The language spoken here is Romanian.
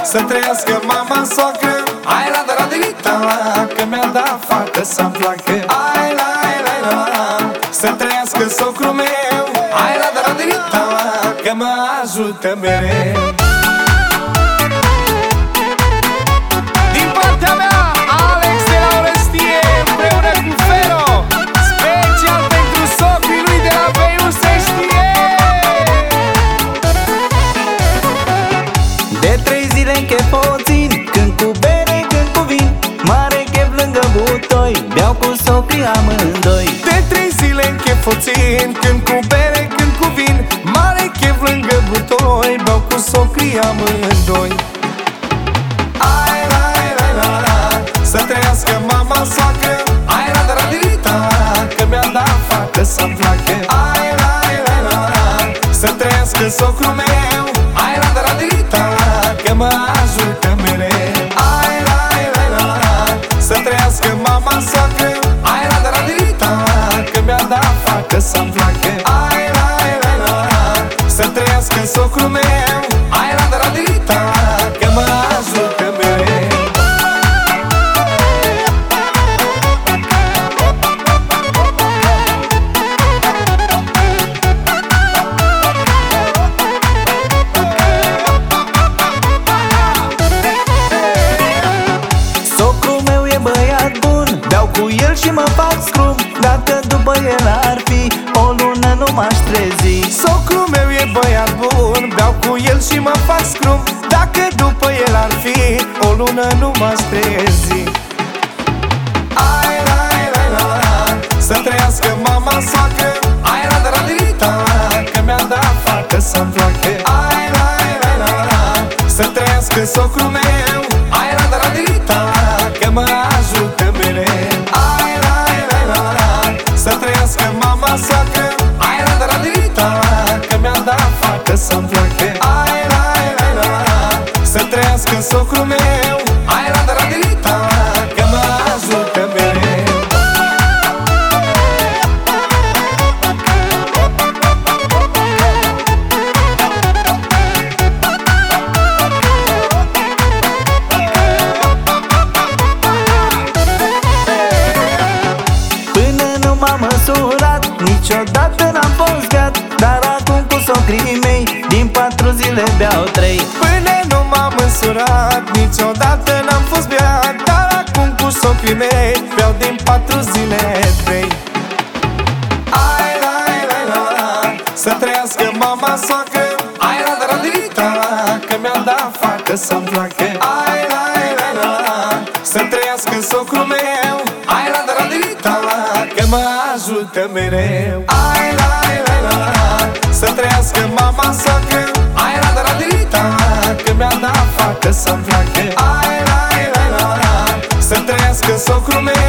Să trăiască mama soacră, ai la da radinita, că mi-a dat fată să-mi placă. Ai la la la la. Să trăiască socrul meu, ai la da radinita, că mă ajută mereu. Din partea mea, Alex de la Orăstie, împreună cu Fero, special pentru socrii lui de la Veiu, se știe. De 3 zile închep o țin, când cu bere, când cu vin, mare chef lângă butoi, beau cu socrii amândoi. De 3 zile închep o țin, când cu bere, când cu vin, mare chef lângă butoi, beau cu socrii amândoi. Ai la la la la. Să trăiască mama soacră, ai la da radinita, că mi-a dat fată să-mi placă. Ai la la la la. Să trăiască socrul meu, ai la da radinita, că mă ajută mereu. Ai la la la la. Să trăiască mama soacră, ai la da radinita, că mi-a dat fată să-mi placă. Ai la la la la. Să trăiască socrul meu, ai la da radinita, că mă ajută mereu. Socrul meu e băiat bun, beau cu el și mă fac scrum. Dacă după el ar fi o lună nu m-aș trezi. Socrul meu e băiat bun, beau cu el și mă fac scrum. Dacă după el ar fi o lună nu m-aș trezi. Ai la la la la. Să trăiască mama soacră, ai la da radinita, că mi-a dat fată să-mi placă. Ai la la la la. Să trăiască socrul meu, ai la da radinita, că mă ajută mereu. Ai la la la la. Să trăiască mama soacră, ai la da radinita, că mi-a dat fată să-mi placă. Ai la la la la. Să trăiască socrul meu, ai la da radinita, că mă ajută mereu. Până nu m-am măsurat, niciodată n-am fost beat, dar acum cu socrii mei, din 4 zile beau 3. Până nu m-am măsurat, niciodată n-am fost beat, dar acum cu socrii mei beau din 4 zile 3. Ai la la la la. Să trăiască mama soacră, ai la da radinita, că mi-a dat fată să-mi placă. Ai la la la la. Să trăiască socrul meu, ai la da radinita, că mă ajută mereu. Ai la la la la. Să trăiască mama soacră, ai la da radinita, că mi-a dat fată să-mi placă. Ai la la la la. Să trăiască socrul meu,